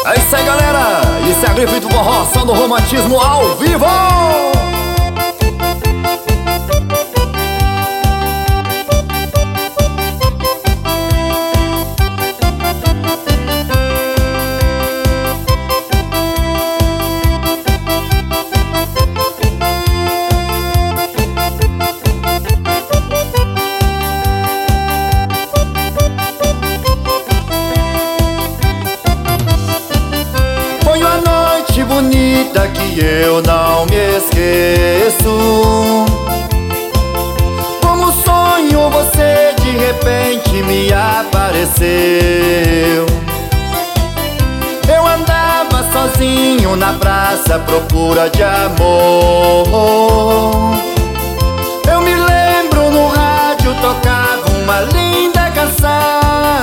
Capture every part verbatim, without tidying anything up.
É isso aí, galera. Isso é a grife do forró, só no romantismo ao vivo. Foi uma noite bonita que eu não me esqueço. Como sonho você de repente me apareceu. Eu andava sozinho na praça à procura de amor. Eu me lembro no rádio tocava uma linda canção.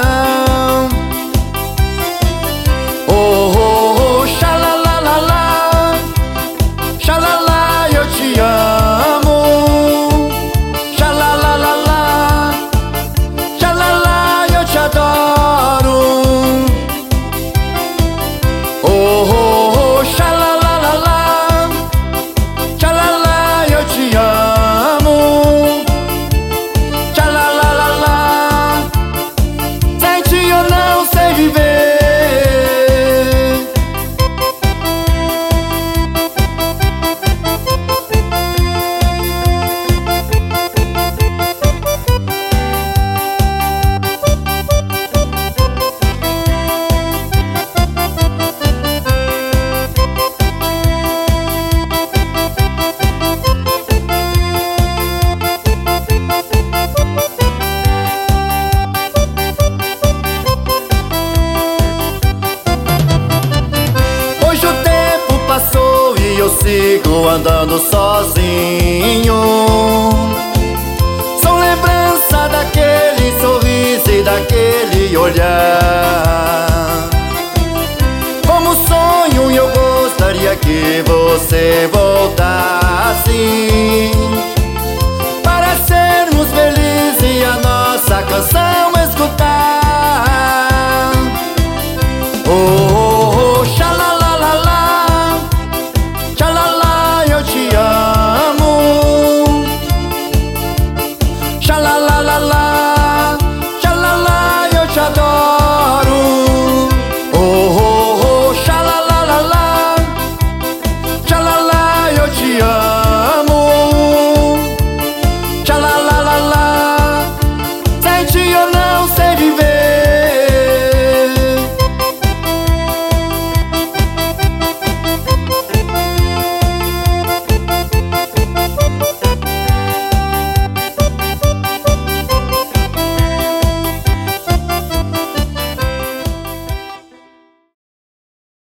Oh, oh, oh, xalalalala, xalala, eu te amo. Xalalalala, xalala, eu te adoro. Oh, oh, oh, xalalalala, xalala, eu te amo. Xalalalala, sem ti eu não sei viver. Hoje o tempo passou e eu sigo andando sozinho. São lembrança daquele sorriso e daquele olhar. Como sonho eu gostaria que você voltasse, para sermos felizes e a nossa canção escutar. Oh,